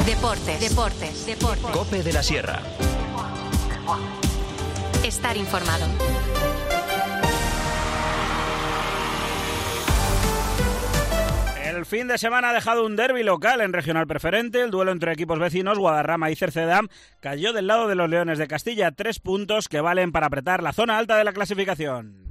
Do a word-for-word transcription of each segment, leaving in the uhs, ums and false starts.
Deportes, deportes, deportes. COPE de la Sierra. Estar informado. El fin de semana ha dejado un derbi local en Regional Preferente. El duelo entre equipos vecinos, Guadarrama y Cerceda, cayó del lado de los Leones de Castilla. Tres puntos que valen para apretar la zona alta de la clasificación.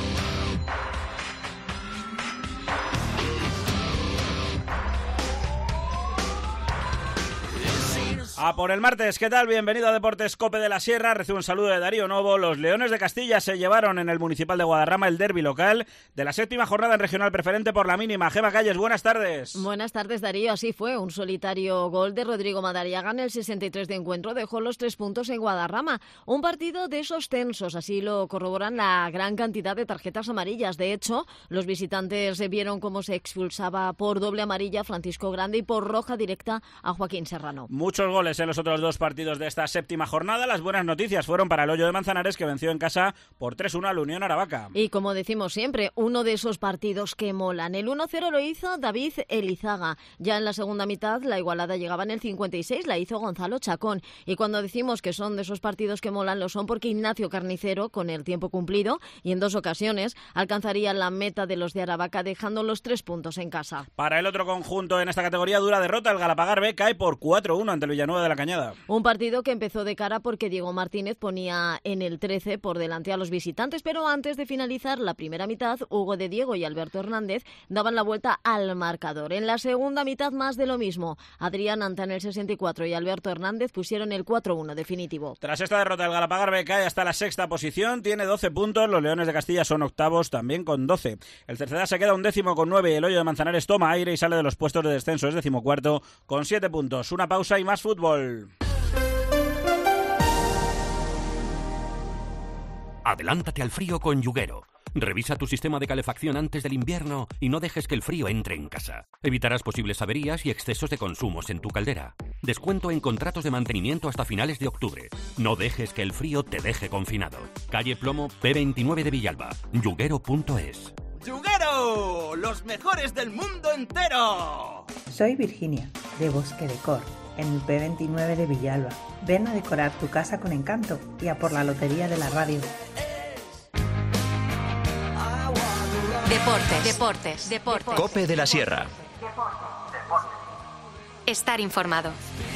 A por el martes, ¿qué tal? Bienvenido a Deportes COPE de la Sierra. Recibo un saludo de Darío Novo. Los Leones de Castilla se llevaron en el Municipal de Guadarrama el derbi local de la séptima jornada en Regional Preferente por la mínima. Gema Calles, buenas tardes. Buenas tardes, Darío. Así fue. Un solitario gol de Rodrigo Madariaga en el sesenta y tres de encuentro dejó los tres puntos en Guadarrama. Un partido de esos tensos, así lo corroboran la gran cantidad de tarjetas amarillas. De hecho, los visitantes vieron cómo se expulsaba por doble amarilla a Francisco Grande y por roja directa a Joaquín Serrano. Muchos goles en los otros dos partidos de esta séptima jornada. Las buenas noticias fueron para el Hoyo de Manzanares, que venció en casa por tres uno al Unión Aravaca. Y como decimos siempre, uno de esos partidos que molan. El uno cero lo hizo David Elizaga. Ya en la segunda mitad la igualada llegaba en el cincuenta y seis, la hizo Gonzalo Chacón. Y cuando decimos que son de esos partidos que molan, lo son porque Ignacio Carnicero, con el tiempo cumplido y en dos ocasiones, alcanzaría la meta de los de Aravaca, dejando los tres puntos en casa. Para el otro conjunto en esta categoría, dura derrota. El Galapagar B cae por cuatro uno ante el Villanueva de la Cañada. Un partido que empezó de cara porque Diego Martínez ponía en el trece por delante a los visitantes, pero antes de finalizar la primera mitad, Hugo de Diego y Alberto Hernández daban la vuelta al marcador. En la segunda mitad, más de lo mismo. Adrián Anta en el sesenta y cuatro y Alberto Hernández pusieron el cuatro uno definitivo. Tras esta derrota, el Galapagar B cae hasta la sexta posición, tiene doce puntos, los Leones de Castilla son octavos también con doce. El Cerceda se queda un décimo con nueve y el Hoyo de Manzanares toma aire y sale de los puestos de descenso, es decimocuarto con siete puntos. Una pausa y más fútbol. Adelántate al frío con Yuguero. Revisa tu sistema de calefacción antes del invierno y no dejes que el frío entre en casa. Evitarás posibles averías y excesos de consumos en tu caldera. Descuento en contratos de mantenimiento hasta finales de octubre. No dejes que el frío te deje confinado. Calle Plomo P veintinueve de Villalba. Yuguero punto es. ¡Yuguero! ¡Los mejores del mundo entero! Soy Virginia, de Bosque Decor, en el P veintinueve de Villalba. Ven a decorar tu casa con encanto y a por la lotería de la radio. Deportes, deportes, deportes. COPE de la Sierra. Estar informado.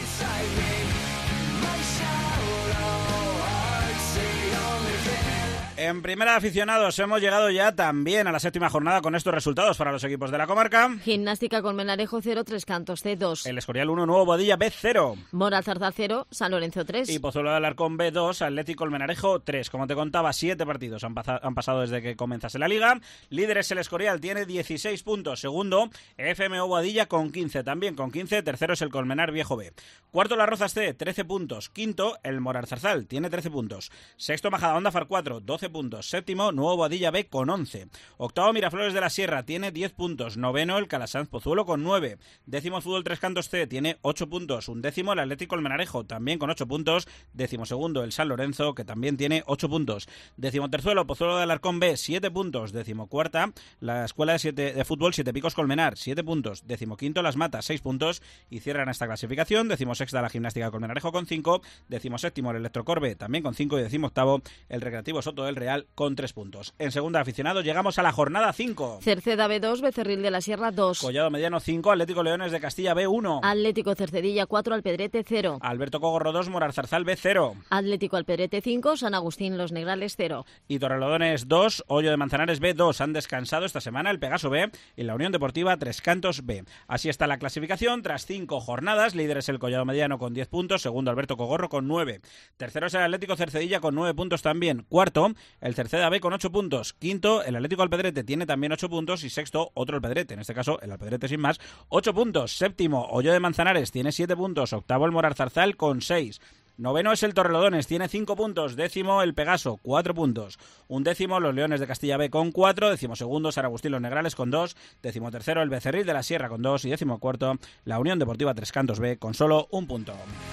En primera, aficionados, hemos llegado ya también a la séptima jornada con estos resultados para los equipos de la comarca. Gimnástica Colmenarejo cero, Tres Cantos C dos. El Escorial uno, Nuevo Boadilla B cero. Mora Zarzal cero, San Lorenzo tres. Y Pozuelo de Alarcón B dos, Atlético Colmenarejo tres. Como te contaba, siete partidos han, pasa- han pasado desde que comenzase la liga. Líder es el Escorial, tiene dieciséis puntos. Segundo, F M O Boadilla con quince, también con quince. Tercero es el Colmenar Viejo B. Cuarto, Las Rozas C, trece puntos. Quinto, el Morar Zarzal, tiene trece puntos. Sexto, Majadahonda Far cuatro, doce puntos. Séptimo, Nuevo Boadilla B con once. Octavo, Miraflores de la Sierra, tiene diez puntos. Noveno, el Calasanz Pozuelo con nueve. Décimo, Fútbol Tres Cantos C, tiene ocho puntos. Undécimo, el Atlético Colmenarejo, también con ocho puntos. Décimo segundo, el San Lorenzo, que también tiene ocho puntos. Décimo tercero, Pozuelo de Alarcón B, siete puntos. Décimo cuarta, la Escuela de, siete, de Fútbol Siete Picos Colmenar, siete puntos. Décimo quinto, Las Matas, seis puntos. Y cierran esta clasificación. Décimo sexta, la Gimnástica Colmenarejo con cinco. Décimo séptimo, el Electrocorbe, también con cinco. Y décimo octavo, el Recreativo Soto del Real, con tres puntos. En segunda, aficionado, llegamos a la jornada cinco. Cerceda B dos, Becerril de la Sierra dos. Collado Mediano cinco, Atlético Leones de Castilla B uno. Atlético Cercedilla cuatro, Alpedrete cero. Alberto Cogorro dos, Morar Zarzal B cero. Atlético Alpedrete cinco, San Agustín Los Negrales cero. Y Torrelodones dos, Hoyo de Manzanares B dos. Han descansado esta semana el Pegaso B y la Unión Deportiva Tres Cantos B. Así está la clasificación tras cinco jornadas. Líder es el Collado Mediano con diez puntos. Segundo, Alberto Cogorro con nueve. Tercero es el Atlético Cercedilla con nueve puntos también. Cuarto, el Cerceda B con ocho puntos. Quinto, el Atlético Alpedrete tiene también ocho puntos. Y sexto, otro Alpedrete, en este caso el Alpedrete sin más, ocho puntos. Séptimo, Hoyo de Manzanares, tiene siete puntos. Octavo, el Morar Zarzal con seis. Noveno es el Torrelodones, tiene cinco puntos. Décimo, el Pegaso, cuatro puntos. Undécimo, los Leones de Castilla B con cuatro. Décimo segundo, San Agustín Los Negrales con dos. Décimo tercero, el Becerril de la Sierra con dos. Y décimo cuarto, la Unión Deportiva Tres Cantos B con solo un punto.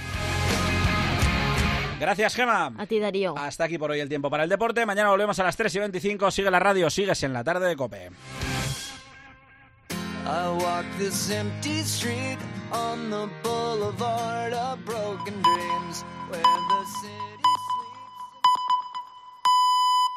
Gracias, Gema. A ti, Darío. Hasta aquí por hoy el tiempo para el deporte. Mañana volvemos a las tres y veinticinco. Sigue la radio, sigues en la tarde de COPE. I walk this empty street on the boulevard of broken dreams, where the city